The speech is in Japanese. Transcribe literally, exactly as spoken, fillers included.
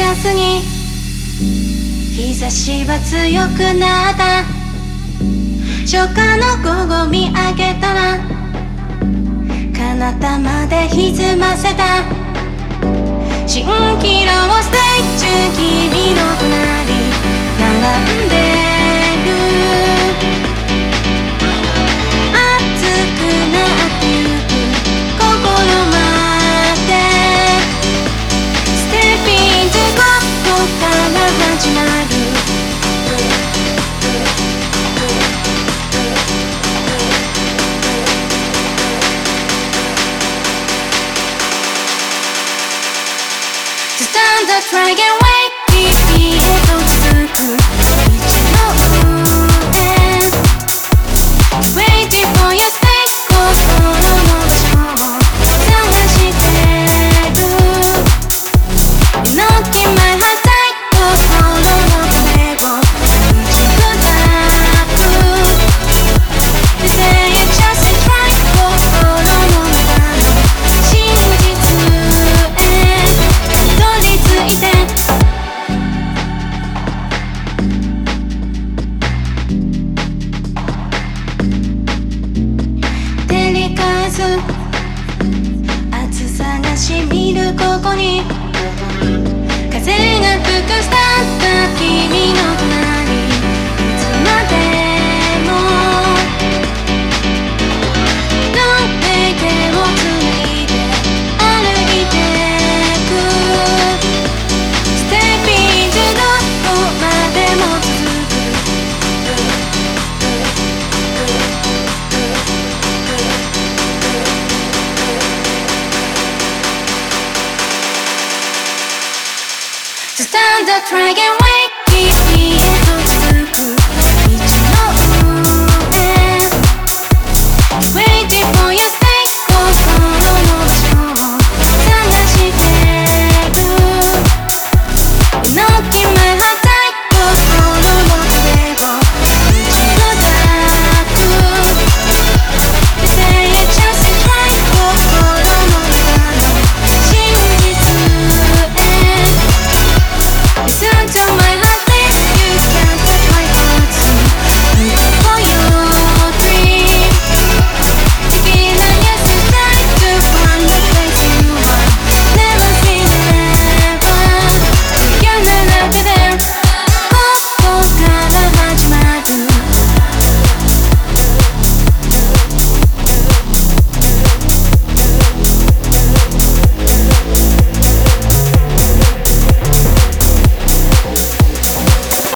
ラスに日差しは強くなった。初夏の午後見上げたら彼方まで歪ませた蜃気楼ステージ中君の隣並んでる。熱くなってゆく心までステッピングここから始まる。Stand the dragon way 君へと続く道の上 Waiting for your stay 心の場所を探してる Knocking my heart tight 心の壁を打ち砕く They say it's just a try 心の中の真実へたどり着いて照り返す暑さがしみるここに風が吹くスタート君の隣いつまでもどんで手をついて歩いてく Stepping to どこまでも続くStand the dragon way